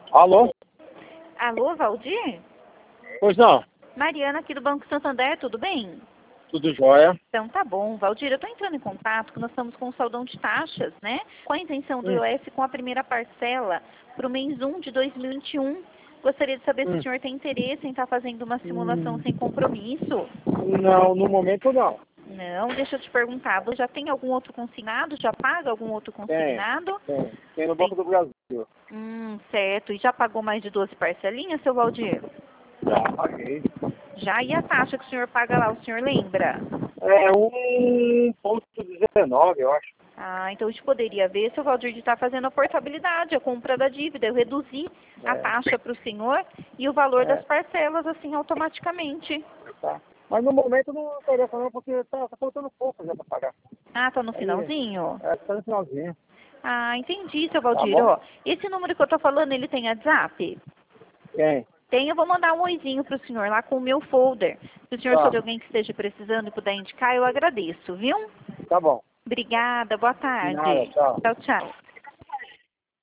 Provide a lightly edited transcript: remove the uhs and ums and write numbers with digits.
Alô? Alô, Valdir? Pois não. Mariana aqui do Banco Santander, tudo bem? Tudo jóia? Então tá bom, Valdir, eu estou entrando em contato que nós estamos com o saldão de taxas, né? Com a intenção do IOF com a primeira parcela para o mês 1 de 2021. Gostaria de saber se o senhor tem interesse em estar fazendo uma simulação sem compromisso. Não, no momento não. Não, deixa eu te perguntar, você já tem algum outro consignado? Já paga algum outro consignado? Tem no Banco do Brasil. Certo. E já pagou mais de 12 parcelinhas, seu Valdir? Já paguei. Já, e a taxa que o senhor paga lá, o senhor lembra? É 1,19, eu acho. Ah, então a gente poderia ver se o Valdir está fazendo a portabilidade, a compra da dívida. Eu reduzi a taxa para o senhor e o valor das parcelas, assim, automaticamente. Tá. Mas no momento não interessa não, porque tá faltando pouco já para pagar. Ah, tá no finalzinho? Tá no finalzinho. Ah, entendi, seu Valdir. Tá bom. Ó, esse número que eu tô falando, ele tem WhatsApp? Quem? Tem, eu vou mandar um oizinho pro senhor lá com o meu folder. Se o senhor souber alguém que esteja precisando e puder indicar, eu agradeço, viu? Tá bom. Obrigada, boa tarde. Nada, tchau. Tchau, tchau.